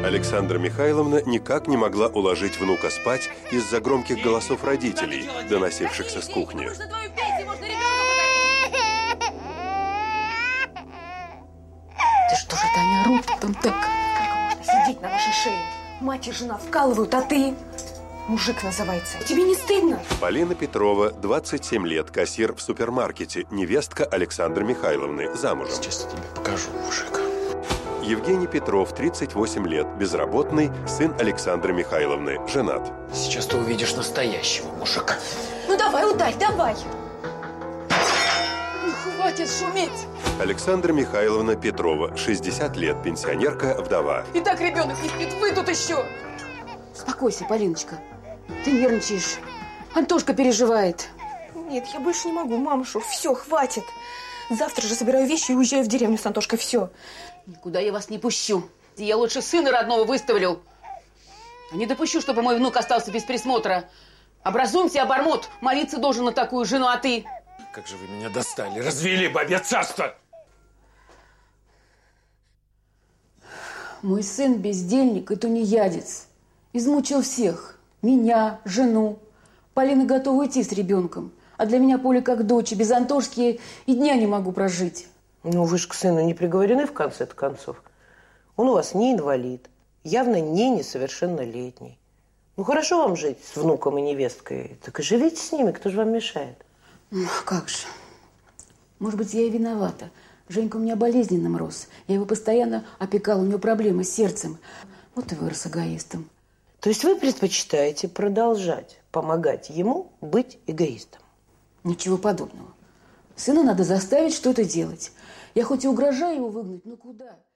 Александра Михайловна никак не могла уложить внука спать из-за громких голосов родителей, доносившихся с кухни. Да что же это они орут там так? Как можно сидеть на вашей шее? Мать и жена вкалывают, а ты мужик называется. Тебе не стыдно? Полина Петрова, 27 лет, кассир в супермаркете, невестка Александры Михайловны, замужем. Сейчас я тебе покажу мужика. Евгений Петров, 38 лет, безработный, сын Александры Михайловны, женат. Сейчас ты увидишь настоящего мужика. Ну давай, ударь, давай. Ну, хватит шуметь. Александра Михайловна Петрова, 60 лет, пенсионерка, вдова. И так ребенок не спит, вы тут еще. Успокойся, Полиночка. Ты нервничаешь. Антошка переживает. Нет, я больше не могу, мамушу. Все, хватит. Завтра же собираю вещи и уезжаю в деревню с Антошкой. Все. Никуда я вас не пущу. Я лучше сына родного выставлю. А не допущу, чтобы мой внук остался без присмотра. Образумься, обормот. Молиться должен на такую жену, а ты... Как же вы меня достали, развели бабье царство! Мой сын бездельник и тунеядец. Измучил всех. Меня, жену. Полина готова уйти с ребенком. А для меня Поля как дочь. Без Антошки и дня не могу прожить. Ну, вы же к сыну не приговорены в конце-то концов. Он у вас не инвалид. Явно не несовершеннолетний. Ну, хорошо вам жить с внуком и невесткой. Так и живите с ними, кто же вам мешает? Ну, как же. Может быть, я и виновата. Женька у меня болезненным рос. Я его постоянно опекала, у него проблемы с сердцем. Вот и вырос эгоистом. То есть вы предпочитаете продолжать помогать ему быть эгоистом? Ничего подобного. Сына надо заставить что-то делать. Я хоть и угрожаю его выгнать, но куда?